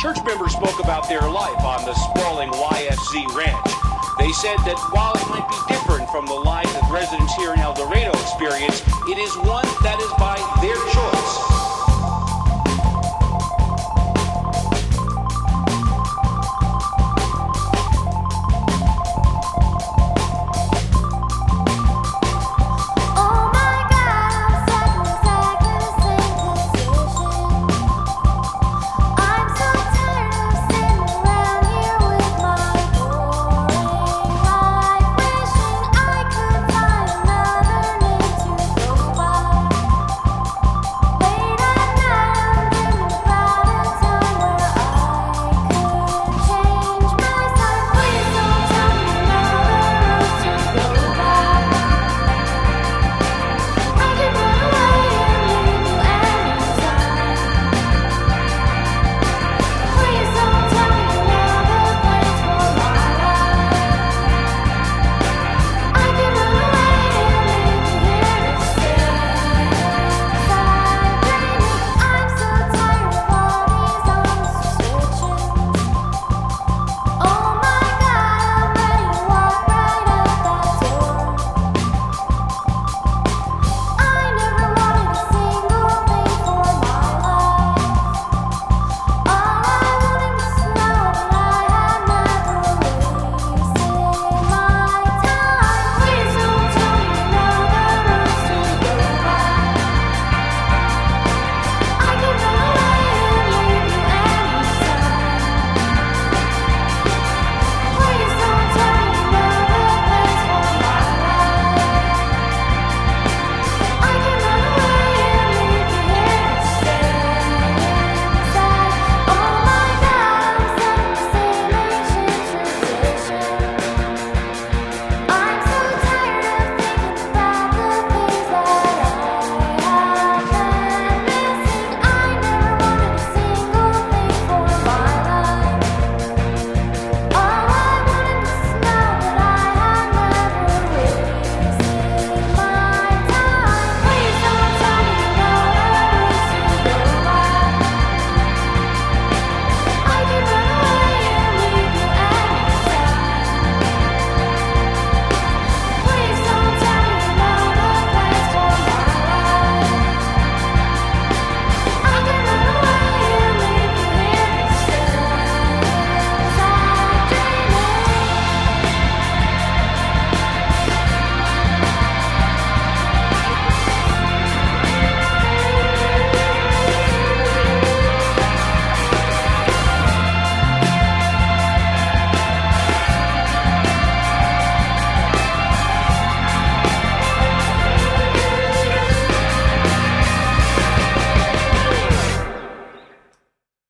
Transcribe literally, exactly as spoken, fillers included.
church members spoke about their life on the sprawling Y F Z ranch. They said that while it might be different from the life that residents here in El Dorado experience, it is one that is by their choice.